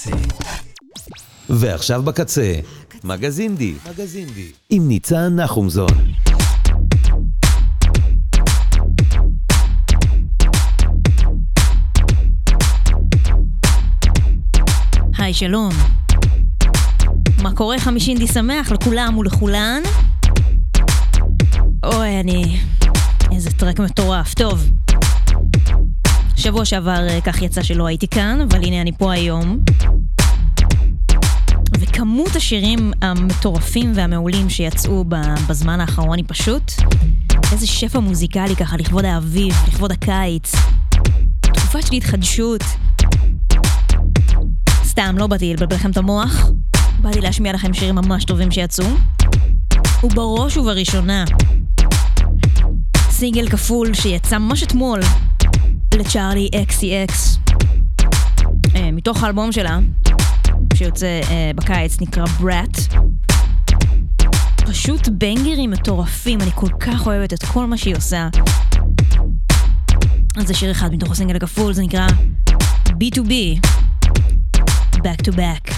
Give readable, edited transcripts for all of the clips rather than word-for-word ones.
ועכשיו בקצה, מגזין די, עם ניצן נחומזון. היי, שלום. מה קורה? חמישינדי שמח לכולם ולכולן? אוי, איזה טרק מטורף. טוב. שבוע שעבר כך יצא שלא הייתי כאן, אבל הנה אני פה היום. וכמות השירים המטורפים והמעולים שיצאו בזמן האחרון היא פשוט איזה שפע מוזיקלי ככה לכבוד האביב, לכבוד הקיץ. תקופה של התחדשות. סתם, לא באתי לבלבל לכם את המוח. באתי להשמיע לכם שירים ממש טובים שיצאו. ובראש ובראשונה סינגל כפול שיצא ממש אתמול לצ'ארלי XCX מתוך האלבום שלה שיוצא בקיץ, נקרא Brat. פשוט בנגרים מטורפים, אני כל כך אוהבת את כל מה שהיא עושה. אז זה שיר אחד מתוך הסינגל הכפול, זה נקרא B2B, Back to Back.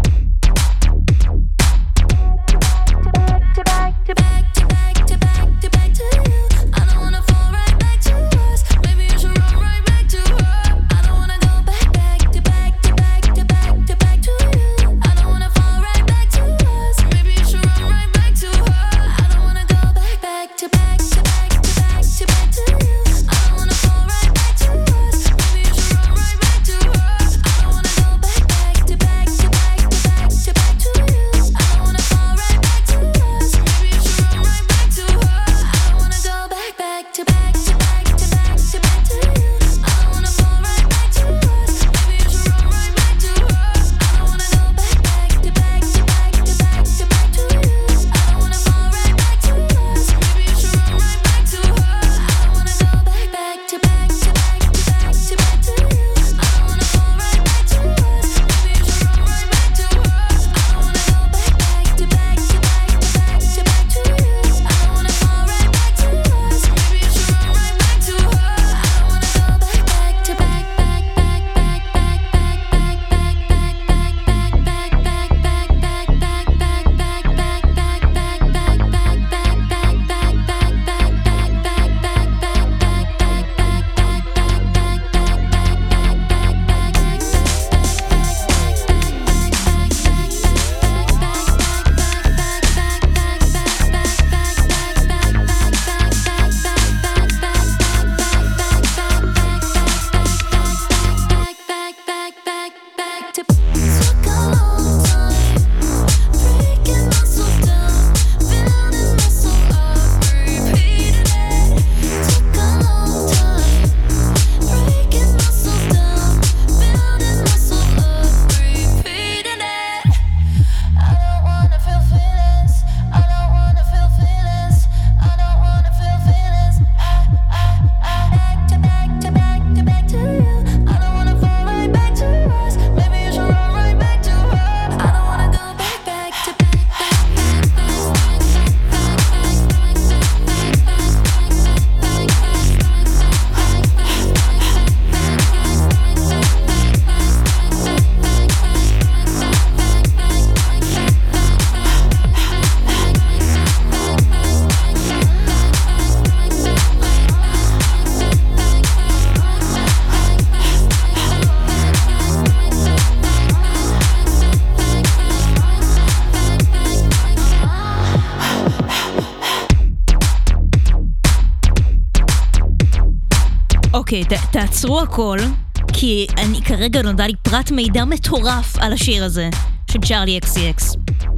אוקיי, תעצרו הכל, כי אני כרגע נודע לי פרט מידע מטורף על השיר הזה של צ'ארלי XCX.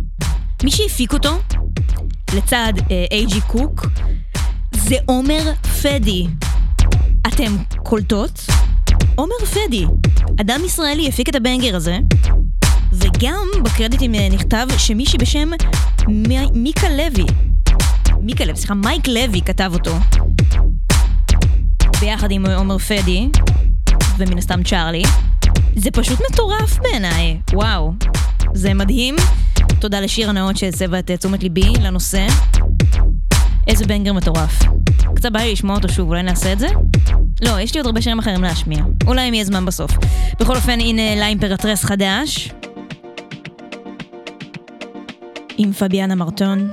מי שהפיק אותו לצד אייג'י קוק זה עומר פדי. אתם קולטות? עומר פדי, אדם ישראלי, הפיק את הבנגר הזה, וגם בקרדיטים נכתב שמישהי בשם מייק לוי כתב אותו ביחד עם עומר פדי ומן הסתם צ'ארלי. זה פשוט מטורף בעיניי, וואו, זה מדהים. תודה לשיר הנאות שהסבה את תשומת ליבי לנושא. איזה בנגר מטורף. קצת בא לי לשמוע אותו שוב, אולי נעשה את זה? לא, יש לי עוד הרבה שירים אחרים להשמיע. אולי אם יהיה זמן בסוף. בכל אופן, הנה לה אימפרטרס חדש. עם פביאנה מרטון.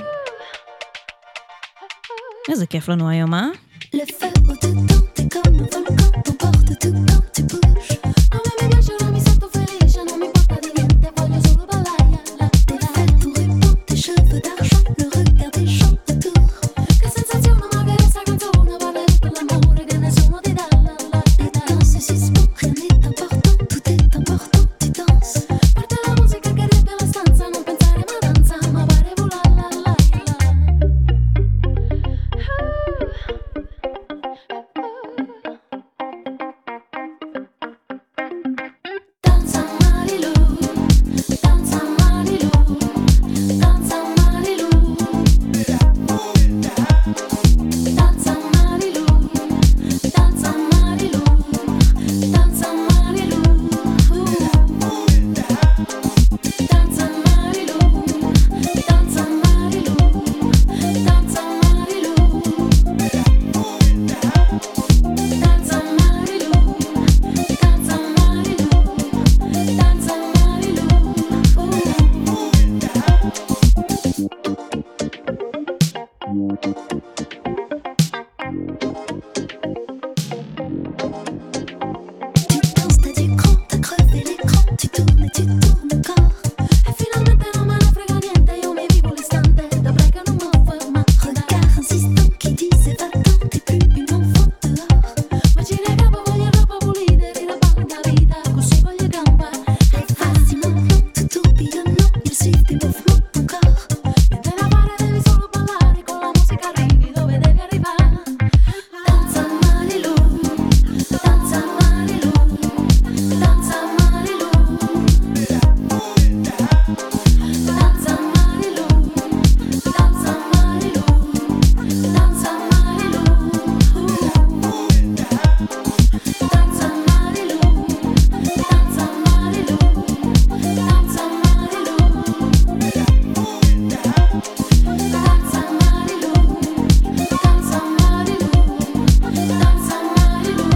איזה כיף לנו היום, אה? Le feu au-dedans, t'es comme un volcan, t'emporte tout quand tu bouges. Non me piace, non mi sento felice, non mi importa di niente, voglio solo ballare. T'es fait pour répondre, tes cheveux d'argent, le regard des gens autour. Che sensazione, ma che questa canzone parla tutto l'amore che nessuno ti dà. Et dans ce suspens, rien n'est important, tout est important, tu danses. Parte la musica che riempie la stanza, non pensare ma danza, ma pare volare la la la. Danza Marilu, danza Marilu, danza Marilu. Danza Marilu, danza Marilu, danza Marilu. Danza Marilu, danza Marilu, danza Marilu. Danza Marilu, danza Marilu, danza Tu danses, t'as du cran, t'as crevé l'écran, tu tournes et tu tournes encore. E finalmente non me ne frega niente, io mi vivo l'istante, d'après que non me ferma. Regard insistant qui disait va-t'en, t'es plus une enfant dehors. Ma ci ne capo, voglio roba pulita, riraballa da vita, così voglio campare. E vas-y maintenant, tout tourbillonnant, il suit des mouvements de ton corps. Niente da fare, devi solo ballare, con la musica arrivi dove devi arrivare. Danza Marilu, danza Marilu, danza Marilu. Danza Marilu, danza Marilu, danza Marilu. Danza Marilu, danza Marilu, danza Marilu. Danza Marilu, danza Marilu, danza Marilu.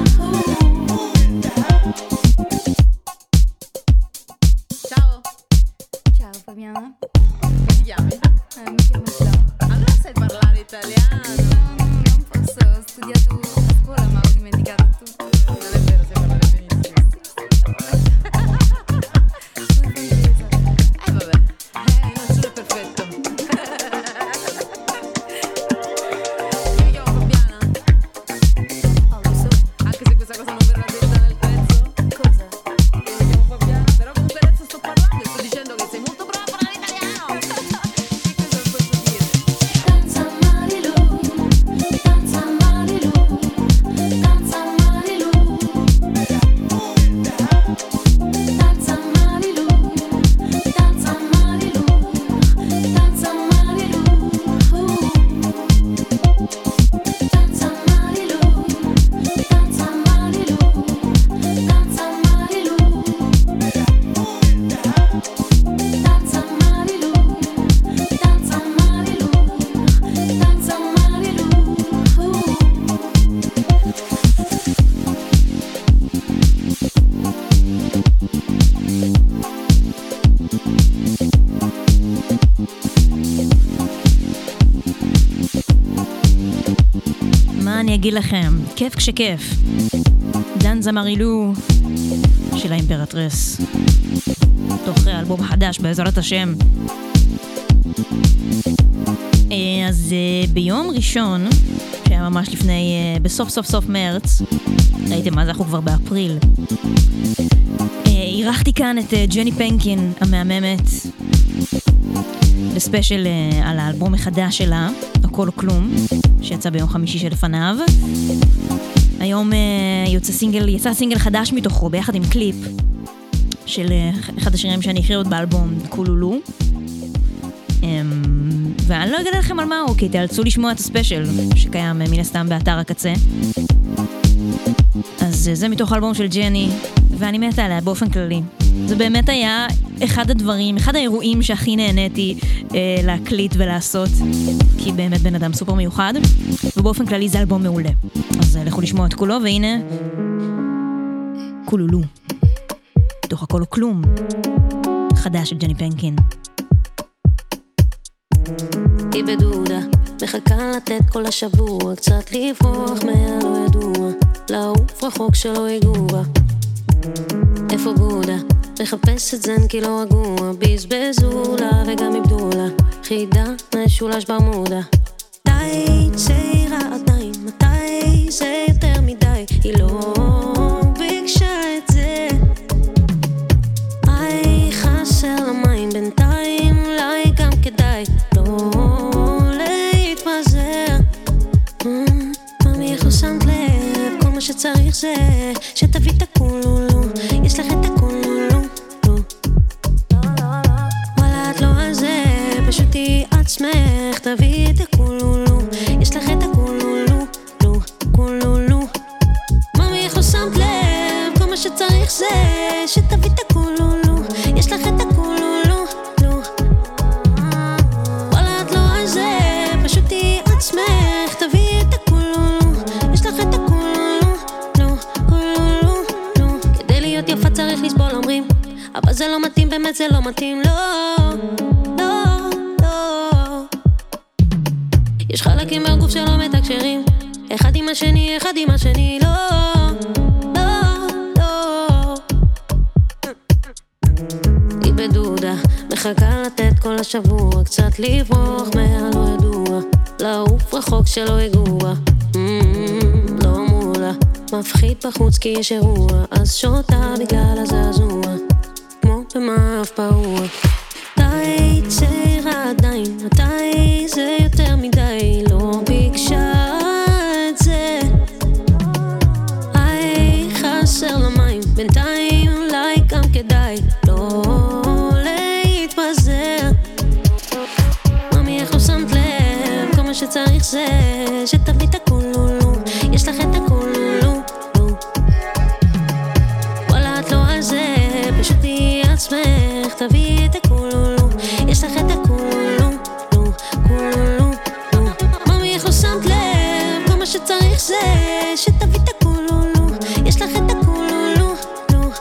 Ciao, Ciao Fabiana, come ti chiami? mi chiamo Gio. Allora sai parlare italiano? No, non posso, ho studiato a scuola ma ho dimenticato tutto. Non è vero, sai parlare benissimo. Sono francese. Vabbè, nessuno è perfetto. Io mi chiamo Fabiana, Oh, lo so. anche se questa cosa non verrà detta nel pezzo. Cosa? Io mi chiamo Fabiana, però comunque adesso sto parlando e sto dicendo che sei molto brava a parlare italiano. Che cosa posso dire? Danza Marilu, danza Marilu, danza Marilu. Danza Marilu, danza Marilu, danza Marilu. Danza Marilu, danza Marilu, danza Marilu. Danza Marilu, danza Marilu, danza Marilu. מה אני אגיד לכם? כיף כשכיף. דנזה מרילו של האימפרטרס. תוך אלבום חדש בעזרת השם. אז ביום ראשון, שהיה ממש לפני, בסוף סוף סוף מרץ, ראיתם מה זה, אנחנו כבר באפריל, אירחתי כאן את ג'ני פנקין המהממת לספיישל על האלבום החדש שלה, הכל או כלום, שיצא ביום חמישי שלפניו. היום יצא סינגל חדש מתוכו ביחד עם קליפ של אחד השירים שאני אקריא עוד באלבום, קולולו. ואני לא אגלה לכם על מה הוא, כי תאלצו לשמוע את הספיישל שקיים מן הסתם באתר הקצה. אז זה מתוך האלבום של ג'ני, ואני מתה עליה באופן כללי. זה באמת היה אחד הדברים, אחד האירועים שהכי נהניתי להקליט ולעשות, כי באמת בן אדם סופר מיוחד, ובאופן כללי זה אלבום מעולה. אז לכו לשמוע את כולו, והנה כולולו, תוך הכל או כלום, חדש של ג'ני פנקין. היא בדודה, מחכה לתת כל השבוע, קצת לברוח מהלא ידוע, לעוף רחוק שלא יגוע. איפה בודה? מחפשת זן כי לא רגוע, בזבזו לה וגם איבדו לה, חידה משולש ברמודה. די צעירה עדיין, מתי זה יותר מדי, היא לא ביקשה את זה. היי חסר למים בינתיים, אולי גם כדאי לא להתפזר. ממי איך לא שמת לב, כל מה שצריך זה שתביא את הכולולו, יש לך את הכולולו. וואלה את לא על זה, פשוט היא עצמך, תביא את הכולולו, יש לך את הכולולו, כולולו. ממי איך לא שמת לב, כל מה שצריך זה שתביא את הכולולו, יש לך את הכולולו. וואלה את לא על זה, פשוט היא עצמך, תביא את הכולולו, יש לך את הכולולו, כולולו. כדי להיות יפה צריך לסבול אומרים, אבל זה לא מתאים, באמת זה לא מתאים, לא. יש חלקים מהגוף שלא מתקשרים, אחד עם השני, אחד עם השני, לא. היא בדודה, מחכה לתת כל השבוע, קצת לברוח מהלא ידוע, לעוף רחוק שלא יגוע. לא מולה, מפחיד בחוץ כי יש אירוע, אז שותה בגלל הזעזוע, כמו במאף פרוע. די צעירה עדיין, מתי זה יותר מדי, לא ביקשה את זה. היי חסר למים בינתיים, אולי גם כדאי לא להתפזר. ממי איך לא שמת לב, כל מה שצריך זה שתביא את הכולולו, יש לך את הכולולו. וואלה את לא על זה, פשוט היא עצמך, תביא את הכולולו, יש לך את הכולולו, כולולו. ממי איך לא שמת לב, כל מה שצריך זה שתביא את הכולולו, יש לך את הכולולו,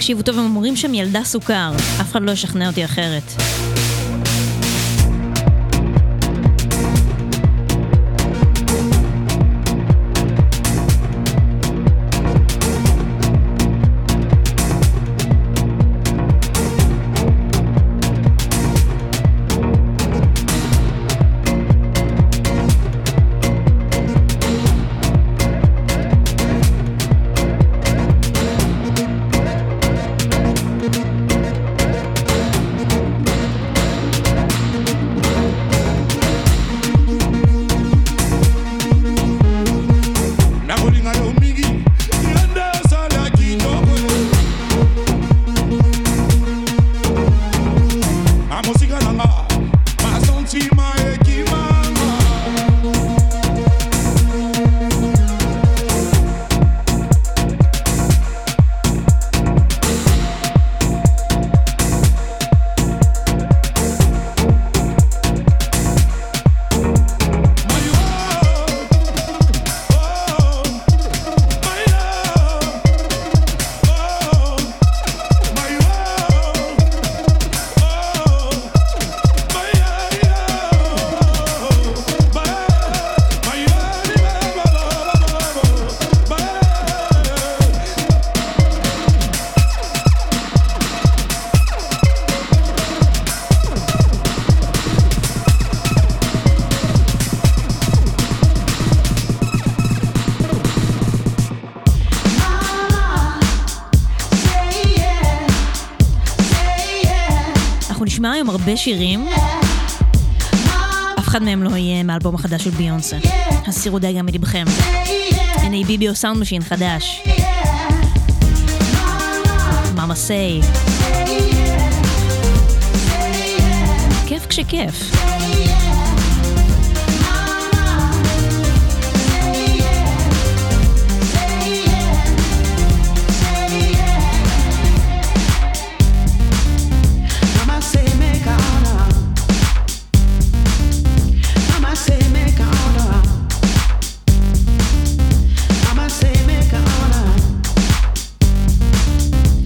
תקשיבו טוב, הם אומרים שם ילדה סוכר. אף אחד לא ישכנע אותי אחרת. נשמע היום הרבה שירים, אף אחד מהם לא יהיה מאלבום החדש של ביונסה. הסירו די גם מלבכם. הנה ביבי או סאונד משין חדש. מאמה סיי. כיף כשכיף.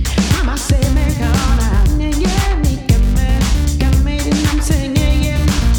Yeah.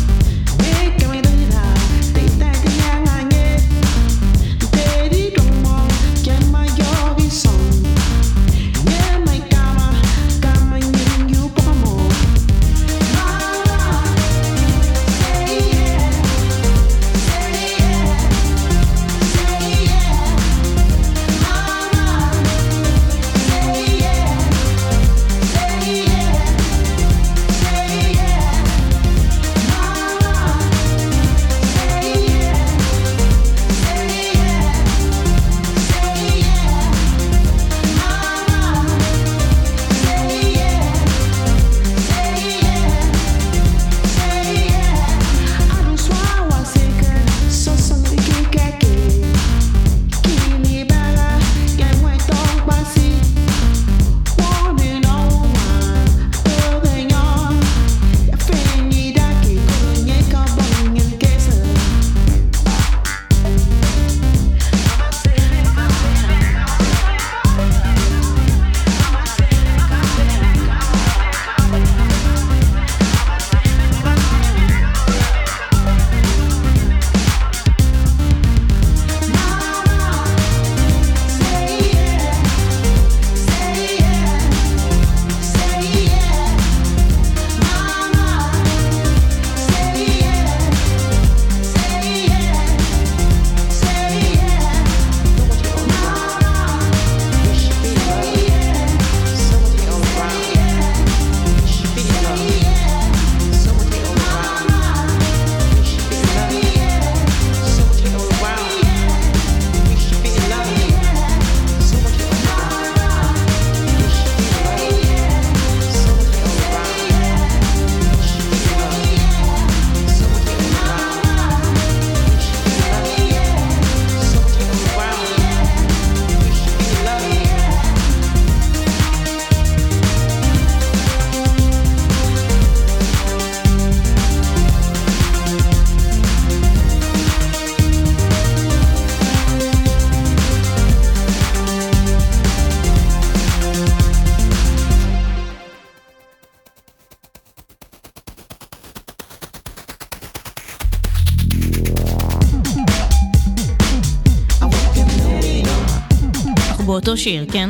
אנחנו באותו שיר, כן?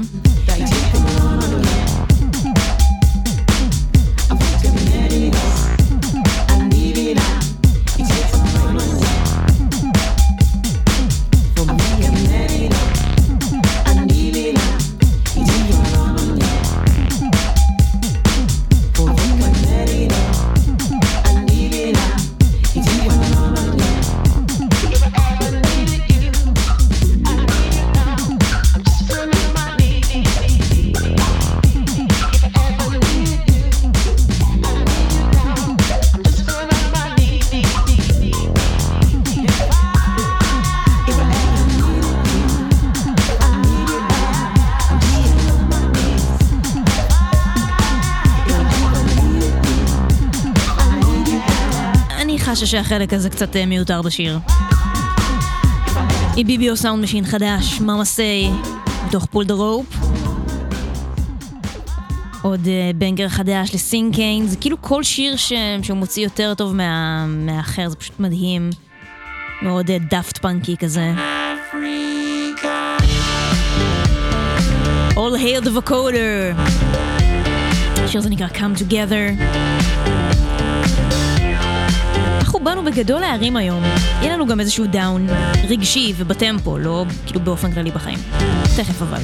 שהחלק הזה קצת מיותר בשיר. עם ביביו סאונד משין חדש, מאמה סיי, מתוך פול דה רופ. עוד בנגר חדש לסינקיין, זה כאילו כל שיר שהוא מוציא יותר טוב מהאחר, זה פשוט מדהים. מאוד דאפט פאנקי כזה. All Hail the Vocoder. השיר הזה נקרא Come Together. אנחנו באנו בגדול להרים היום. יהיה לנו גם איזשהו דאון רגשי ובטמפו, לא כאילו באופן כללי בחיים. תכף אבל.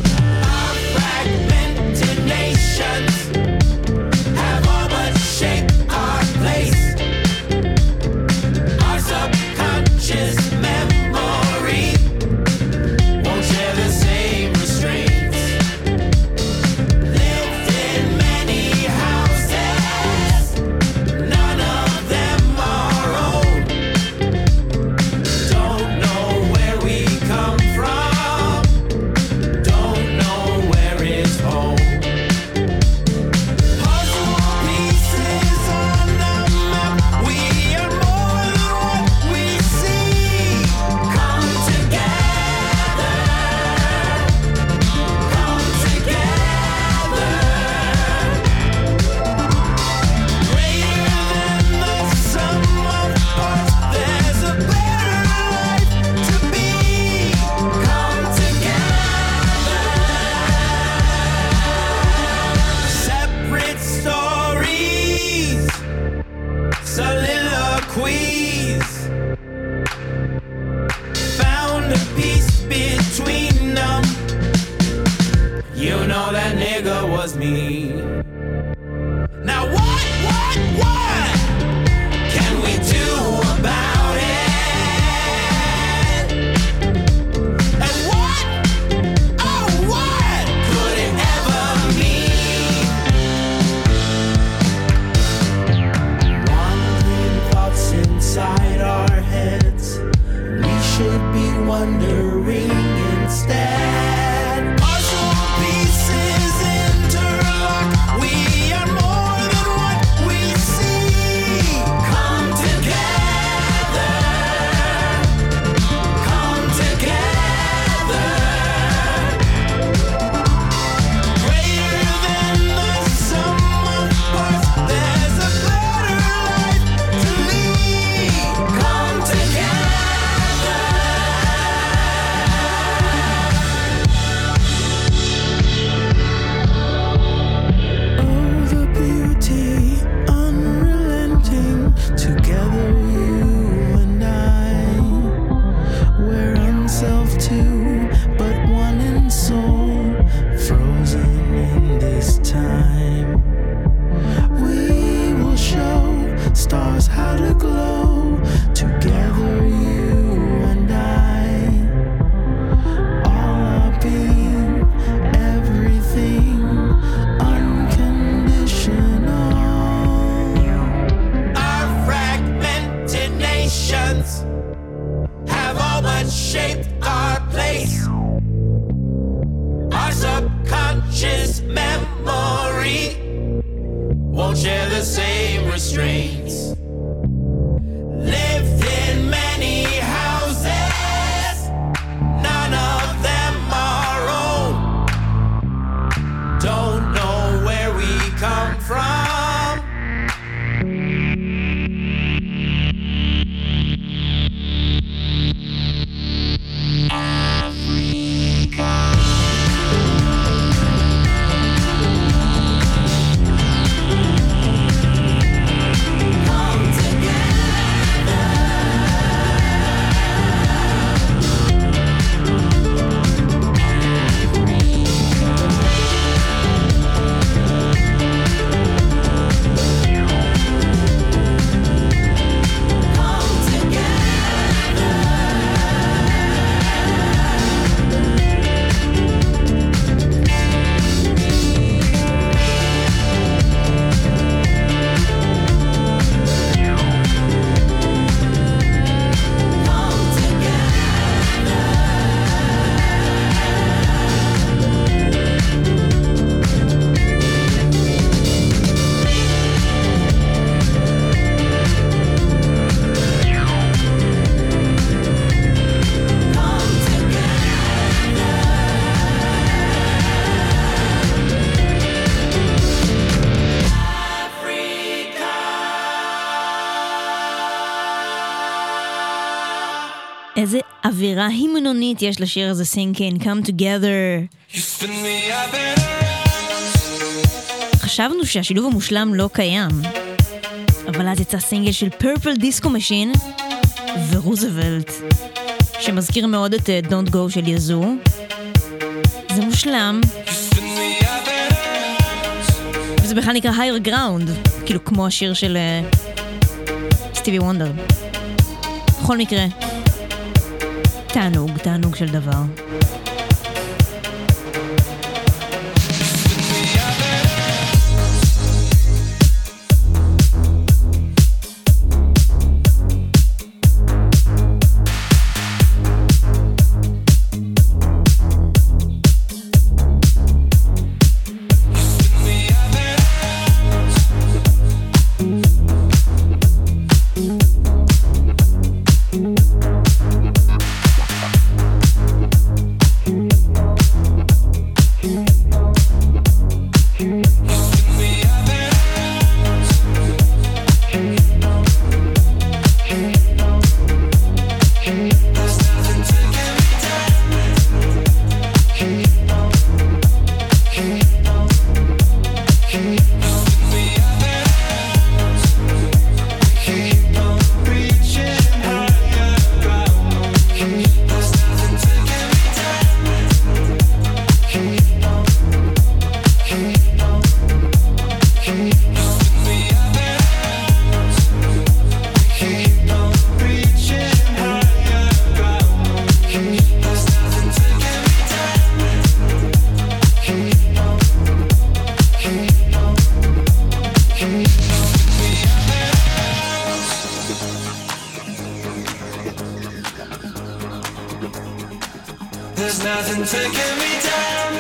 איזה אווירה הימנונית יש לשיר הזה, Sinking, Come Together. חשבנו שהשילוב המושלם לא קיים, אבל אז יצא סינגל של Purple Disco Machine ורוזוולט, שמזכיר מאוד את Don't Go של יזו. זה מושלם, וזה בכלל נקרא Higher Ground, כאילו כמו השיר של סטיבי וונדר. בכל מקרה, תענוג של דבר. There's nothing taking me down.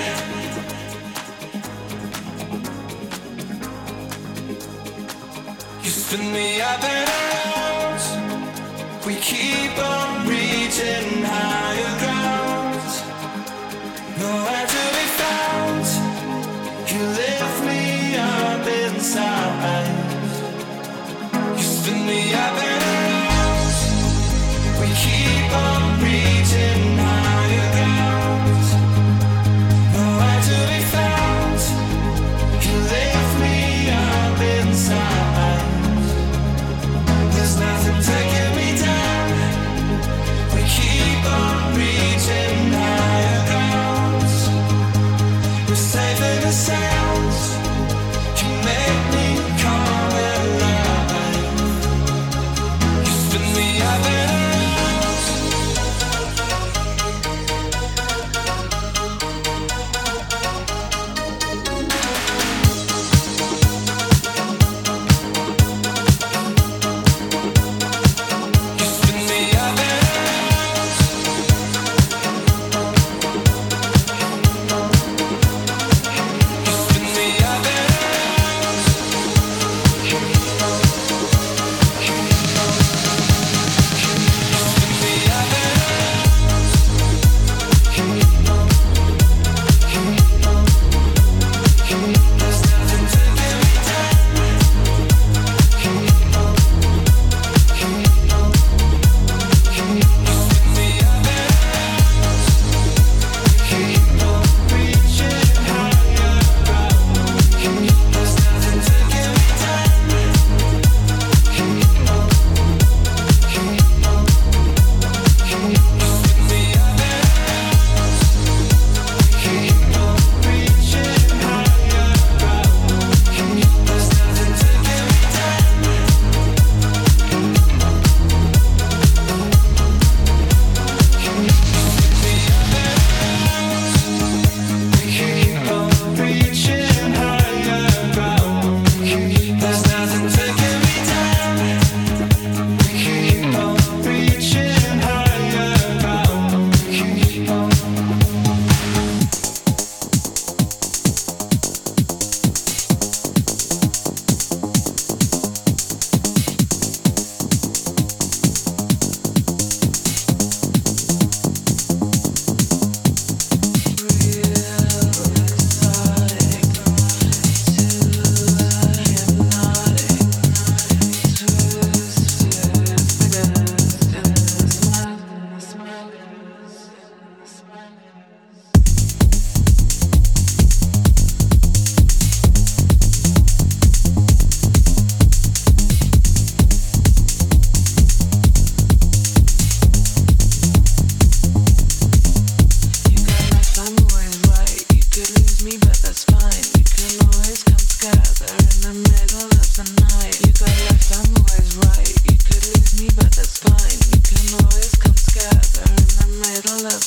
You spin me up and out. We keep on reaching higher ground. Nowhere to be found. You lift me up inside. You spin me up and out. We keep on reaching higher ground. Nowhere to be found. You lift me up inside. There's nothing taking me down. We keep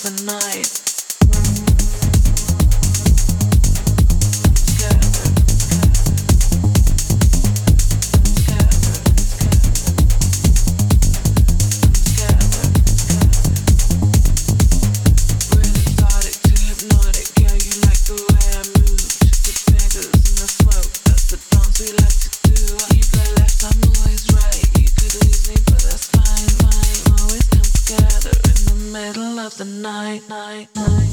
the night. The night, night, night.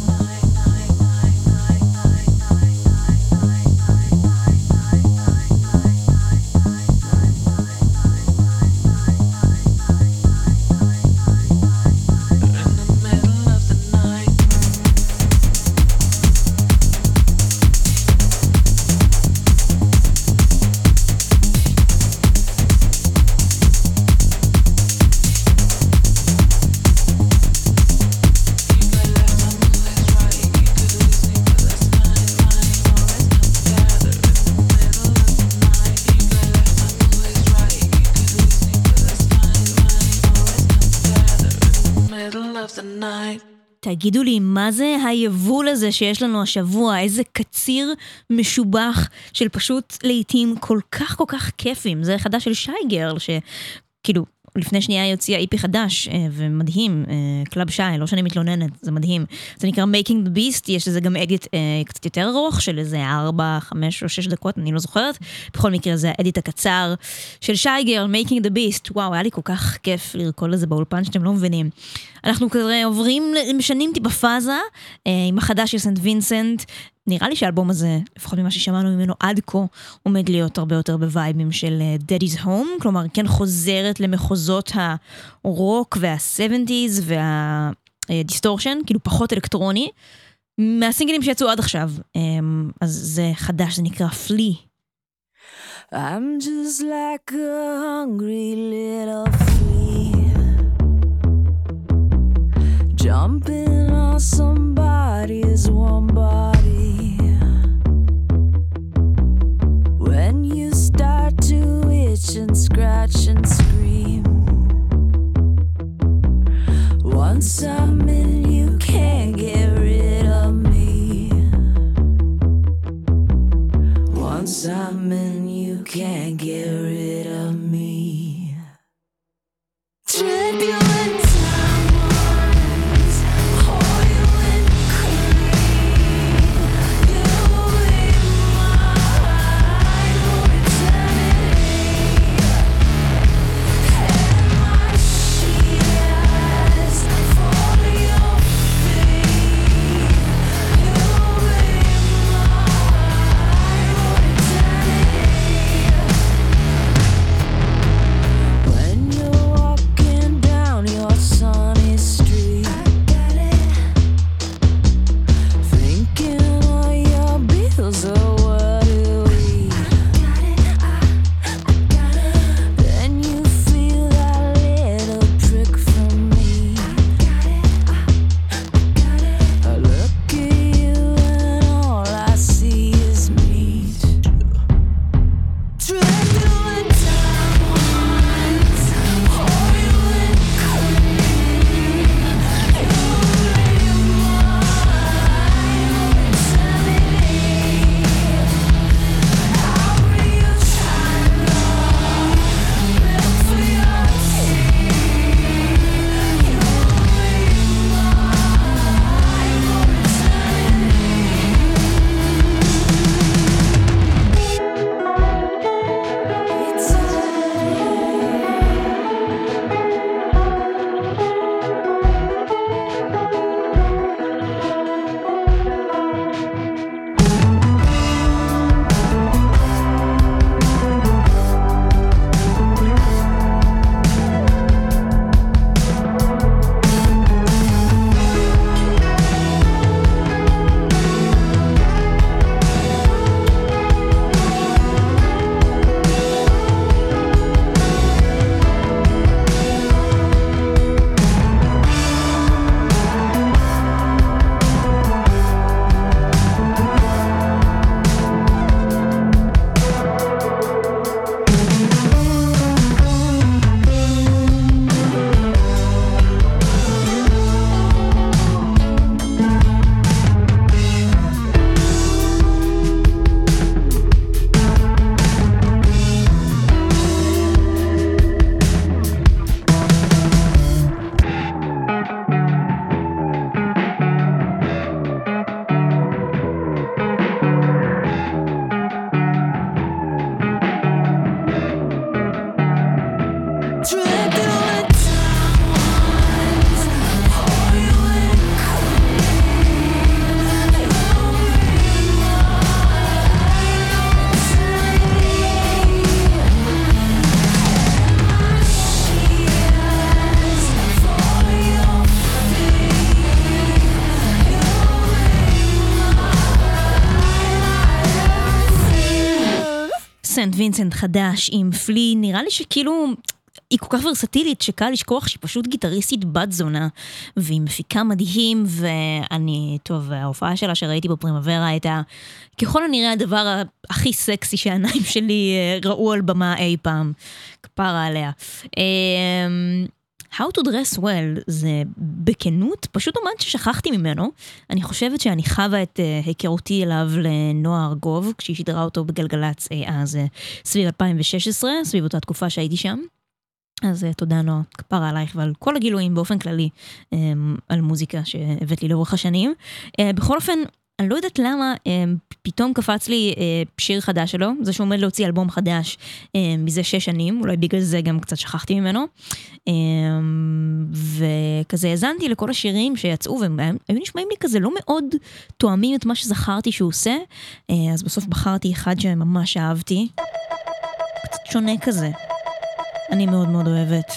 תגידו לי, מה זה היבול הזה שיש לנו השבוע? איזה קציר משובח של פשוט לעתים כל כך כיפים. זה חדש של שי גרל, שכאילו לפני שנייה יוציא איפי חדש, ומדהים, קלאב שי, לא שאני מתלוננת, זה מדהים. זה נקרא Making the Beast, יש לזה גם אדיט קצת יותר ארוך, של איזה 4, 5 או 6 דקות, אני לא זוכרת. בכל מקרה זה האדיט הקצר של שי גרל, Making the Beast. וואו, היה לי כל כך כיף לרקול לזה באולפן שאתם לא מבינים. אנחנו כזה עוברים, משנים טיפה פאזה, עם החדש של סנט וינסנט. נראה לי שהאלבום הזה, לפחות ממה ששמענו ממנו עד כה, עומד להיות הרבה יותר בווייבים של Daddy's Home, כלומר, כן חוזרת למחוזות הרוק וה-70s והדיסטורשן, כאילו פחות אלקטרוני, מהסינגלים שיצאו עד עכשיו. אז זה חדש, זה נקרא Flea. I'm just like a hungry little flea, jumping on somebody's warm body. When you start to itch and scratch and scream, once I'm in, you can't get rid of me. Once I'm in, you can't get rid of me. Trip you in diamonds, hold you in cream. You in my mind for eternity. סנט וינסנט חדש עם פלי, נראה לי שכאילו היא כל כך ורסטילית שקל לשכוח שהיא פשוט גיטריסטית בת זונה, והיא מפיקה מדהים, ואני, טוב, ההופעה שלה שראיתי בפרימוורה הייתה ככל הנראה הדבר הכי סקסי שהעיניים שלי ראו על במה אי פעם, כפרה עליה. How to Dress Well זה בכנות, פשוט אומן ששכחתי ממנו. אני חושבת שאני חווה את היכרותי אליו לנועה ארגוב, כשהיא שידרה אותו בגלגלץ אז סביב 2016, סביב אותה תקופה שהייתי שם. אז תודה נועה, כפרה עלייך ועל כל הגילויים באופן כללי על מוזיקה שהבאת לי לאורך השנים. בכל אופן, אני לא יודעת למה פתאום קפץ לי שיר חדש שלו, זה שהוא עומד להוציא אלבום חדש מזה 6 שנים, אולי בגלל זה גם קצת שכחתי ממנו, וכזה הזנתי לכל השירים שיצאו, והם היו נשמעים לי כזה לא מאוד תואמים את מה שזכרתי שהוא עושה, אז בסוף בחרתי אחד שממש אהבתי, קצת שונה כזה, אני מאוד מאוד אוהבת.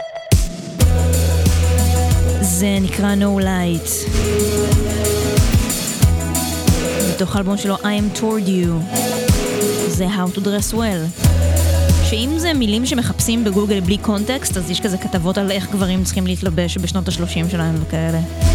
זה נקרא No Light. מתוך האלבום שלו I am toward you, זה How to Dress Well, שאם זה מילים שמחפשים בגוגל בלי קונטקסט, אז יש כזה כתבות על איך גברים צריכים להתלבש בשנות ה-30 שלהם וכאלה.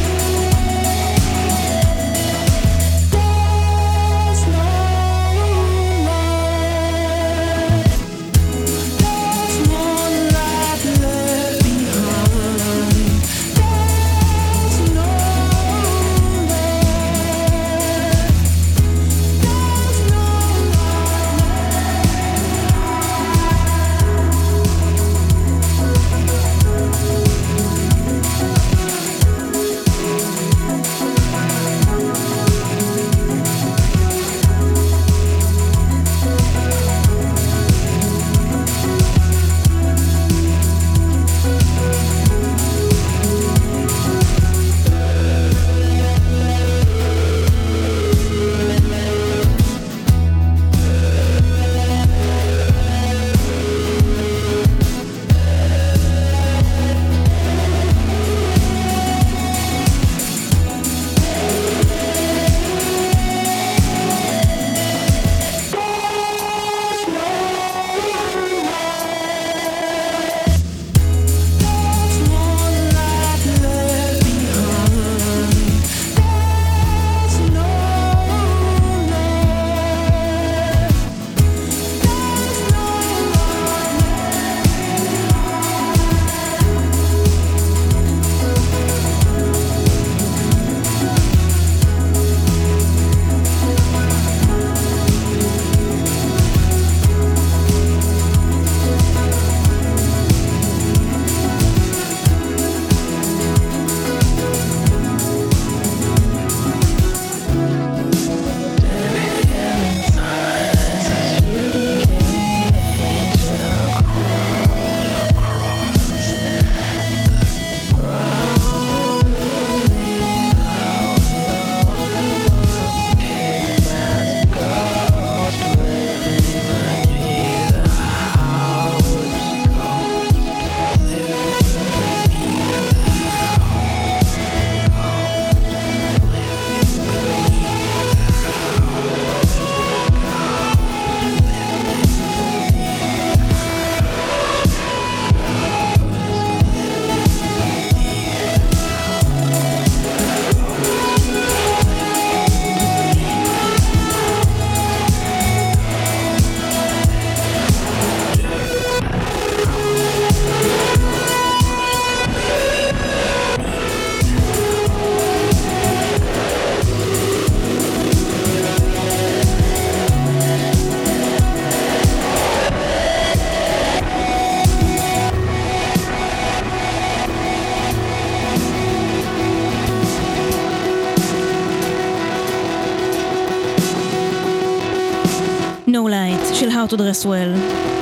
No Light של How to Dress Well.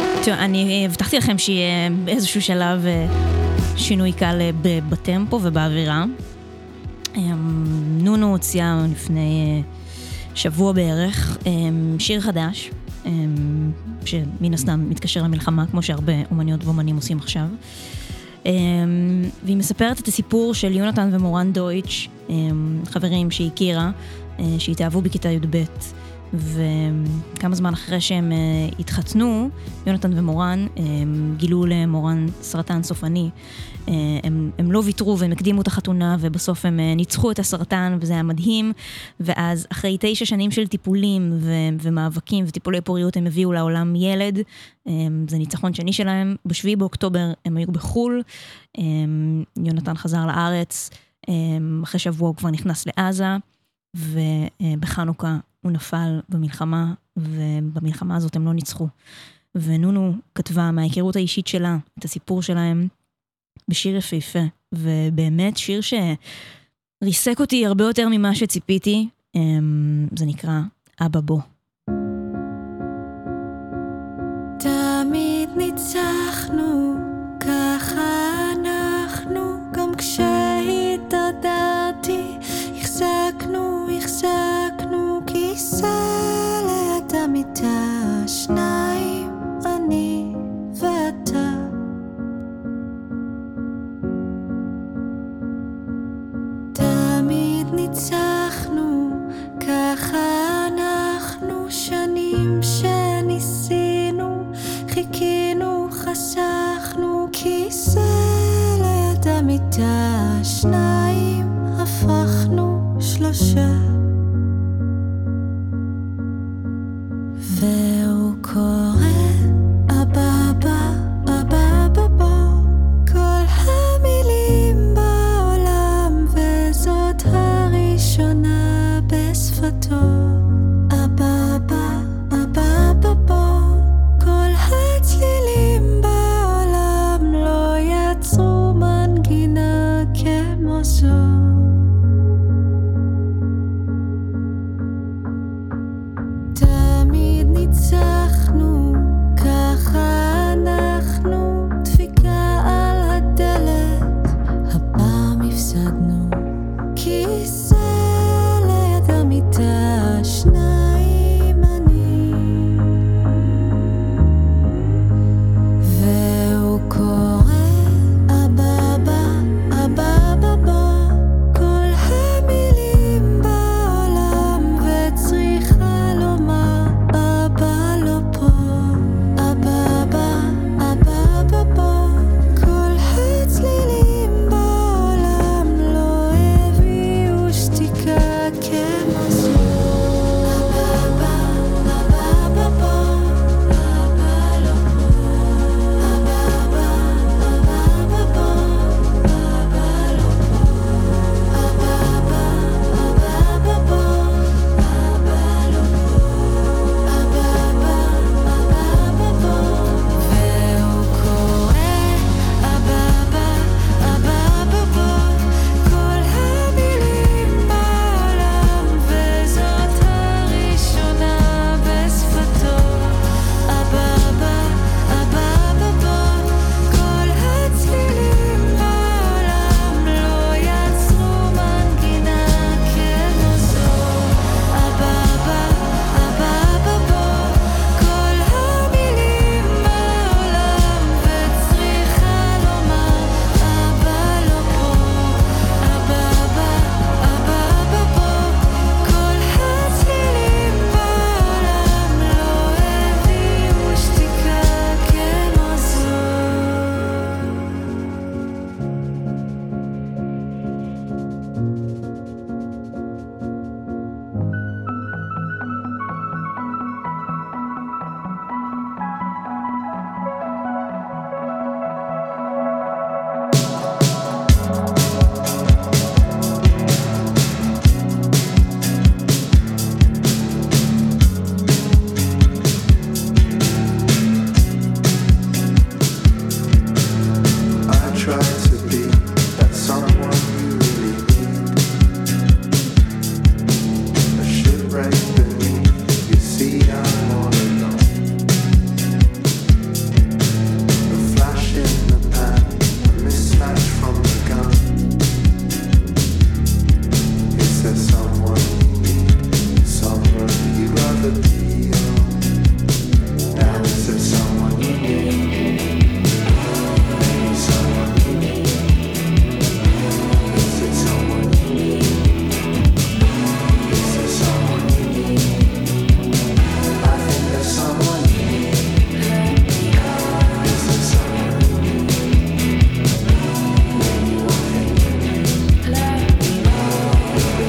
אני הבטחתי לכם שיהיה באיזשהו שלב שינוי קל בטמפו ובאווירה. נונו הוציאה לפני שבוע בערך שיר חדש, שמן הסתם מתקשר למלחמה, כמו שהרבה אומניות ואומנים עושים עכשיו. והיא מספרת את הסיפור של יונתן ומורן דויטש, חברים שהיא הכירה, שהתאהבו בכיתה י"ב, וכמה זמן אחרי שהם התחתנו, יונתן ומורן גילו למורן סרטן סופני. הם לא ויתרו והם הקדימו את החתונה, ובסוף הם ניצחו את הסרטן, וזה היה מדהים. ואז אחרי 9 שנים של טיפולים ומאבקים וטיפולי פוריות, הם הביאו לעולם ילד. זה ניצחון שני שלהם. ב7 באוקטובר הם היו בחול. יונתן חזר לארץ. אחרי שבוע הוא כבר נכנס לעזה, ובחנוכה הוא נפל במלחמה, ובמלחמה הזאת הם לא ניצחו. ונונו כתבה מההיכרות האישית שלה, את הסיפור שלהם, בשיר יפהפה, ובאמת שיר שריסק אותי הרבה יותר ממה שציפיתי. זה נקרא אבא בו. תמיד ניצחנו, ככה אנחנו, גם כשהתעדרתי, החזקנו כיסא ליד המיטה, 2, אני ואתה. תמיד ניצחנו, ככה אנחנו, שנים שניסינו, חיכינו, חסכנו כיסא ליד המיטה, 2 הפכנו 3. והוא קורא אבא בא, אבא בא בוא, כל המילים בעולם, וזאת הראשונה בשפתו. אבא בא, אבא בא בוא, כל הצלילים בעולם לא יצרו מנגינה כמו זו.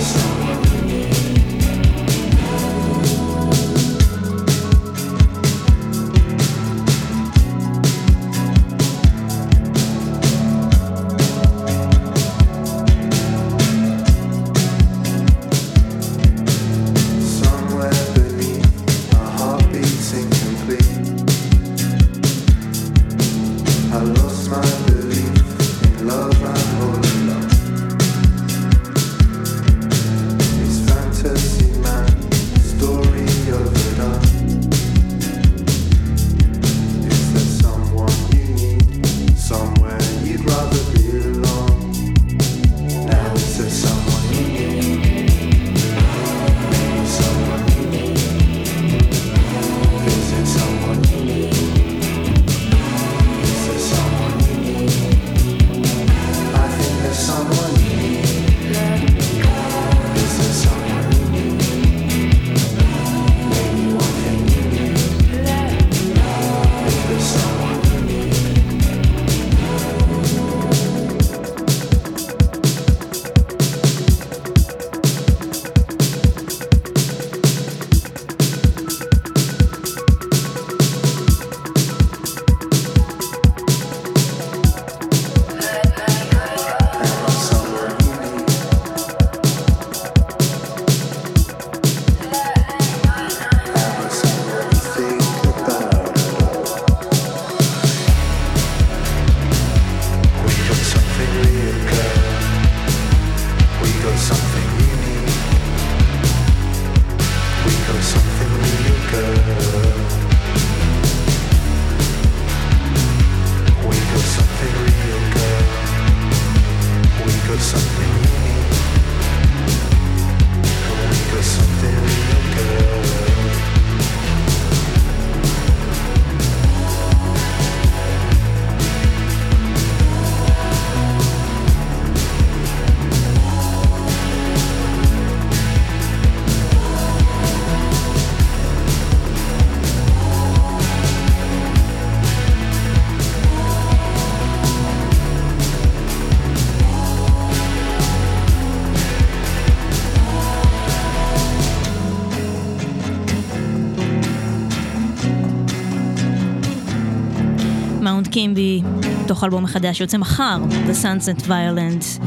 מאונט קימבי, תוך אלבום החדש שיוצא מחר, The Sunset Violent.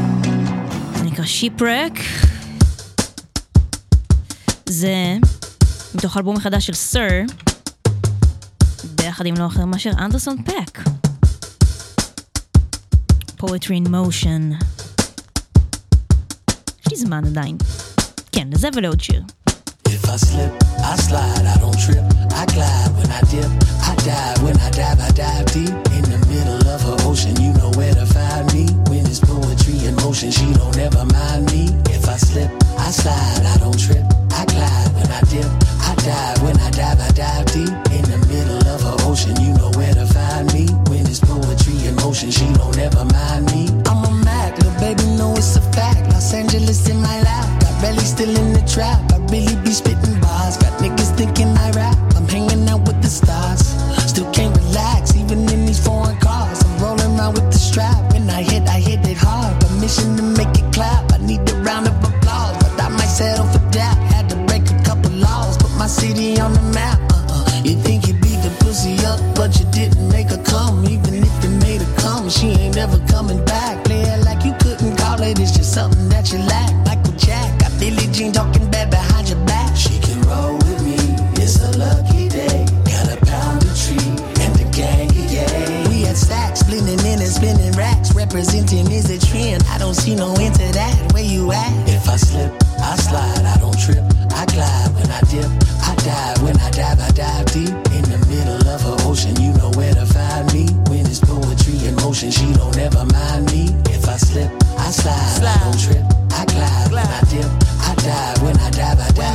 זה נקרא Shipwreck. זה מתוך אלבום החדש של סר, ביחד עם לא אחר מאשר אנדרסון פק. Poetry in Motion. יש לי זמן עדיין. כן, לזה ולעוד שיר. If I slip, I slide, I don't trip, I glide when I dip, I dive, when I dive deep, in the middle of her ocean, you know where to find me, when it's poetry in motion, she don't ever mind me, if I slip, I slide, I don't trip, I glide when I dip, I dive, when I dive deep, in the middle of her ocean, you know where to find me, when it's poetry in motion, she don't ever mind me, I'm a Mac, little baby know it's a fact, Los Angeles in my lap, got belly still in the trap, I really be spitting bars, got niggas thinking I rap, I'm hanging out with the stars, still can't relax, even in these foreign cars, I'm rolling around with the strap, when I hit it hard, permission to make it clap, I need a round of applause, but I might settle for that, had to break a couple laws, put my city on the map, you think you beat the pussy up, but you didn't make her come, even if you made her come, she ain't never coming back, play it like you couldn't call it, it's just something that you lack, Michael Jack, got Billie Jean talking bad behind your back, she can roll with me, it's a lucky day, got a pound of tree, and the gang, yeah, we had stacks, blending in and spinning racks, representing is a trend, I don't see no end to that, where you at? If I slip, I slide, I don't trip, I glide, when I dip, I dive, when I dive deep, in the middle of her ocean, you know where to find me, when it's poetry in motion, she don't ever mind me, if I slip, I slide, I don't trip, I glide, when I dip, I dive, when I dive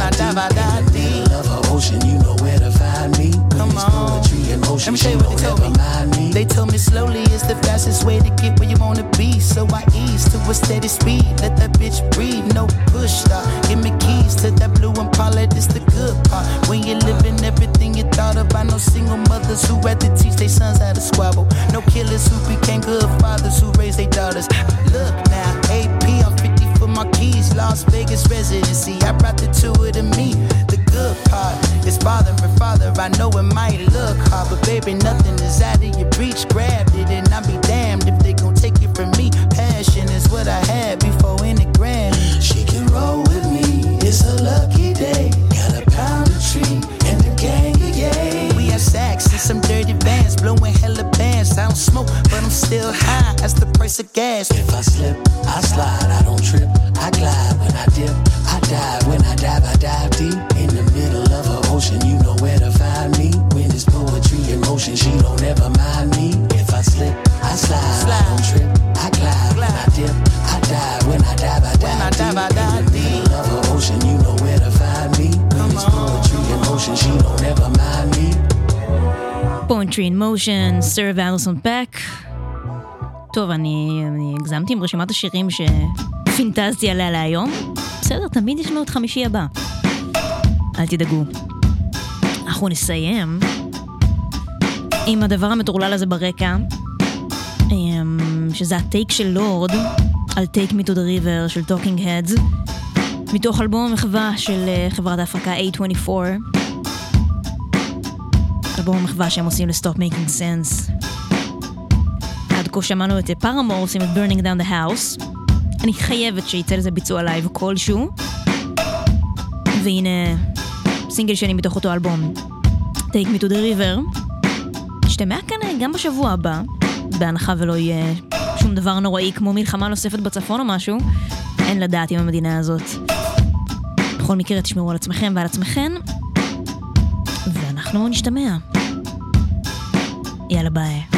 deep, in the middle of her ocean, you know where to find me, when it's poetry in motion, she don't ever mind me. They told me slowly is the fastest way to get where you wanna be, so I ease to a steady speed, let that bitch breathe, no push stop, give me keys to that blue Impala, this the good part, when you're living everything you thought of, I know single mothers who had to teach their sons how to squabble, no killers who became good fathers who raised their daughters, look now, AP, I'm 50 for Marquis, Las Vegas residency. I brought the two of them me. The good part is father and father. I know it might look hard, but baby, nothing is out of your reach. Grabbed it and I'll be damned if they gon' take it from me. Passion is what I had before in the Grammy. She can roll with me, it's a lucky day. Got a pound of tree and the gang, yeah. We have sex in some dirty vans, blowing hella bands. I don't smoke, but I'm still high. That's the price of gas. If I slip, I slide, I don't trip. I glide when I dip, I dive. When I dive deep. In the middle of an ocean, you know where to find me. When it's poetry in motion, she don't ever mind me. If I slip, I slide, I don't trip. I glide when I dip, I dive. When I dive deep. In the middle of an ocean, you know where to find me. When it's poetry in motion, she don't ever mind me. Poetry in motion, Sir Alison Peck. טוב, אני הגזמתי עם רשימת השירים שפינטזתי עליה להיום. בסדר, תמיד ישמעו את חמישי הבא. אל תדאגו. אנחנו נסיים עם הדבר המטורלל הזה ברקע, שזה הטייק של לורד על Take Me to the River של Talking Heads, מתוך אלבום המחווה של חברת ההפקה A24, אלבום המחווה שהם עושים ל-Stop Making Sense. עד כה שמענו את פארמור עושים את Burning Down the House. אני חייבת שיצא לזה ביצוע לייב כלשהו, והנה סינגל שני מתוך אותו אלבום, Take Me to the River. נשתמע כאן גם בשבוע הבא, בהנחה ולא יהיה שום דבר נוראי כמו מלחמה נוספת בצפון או משהו. אין לדעת עם המדינה הזאת. בכל מקרה תשמרו על עצמכם ועל עצמכן, ואנחנו נשתמע. יאללה ביי.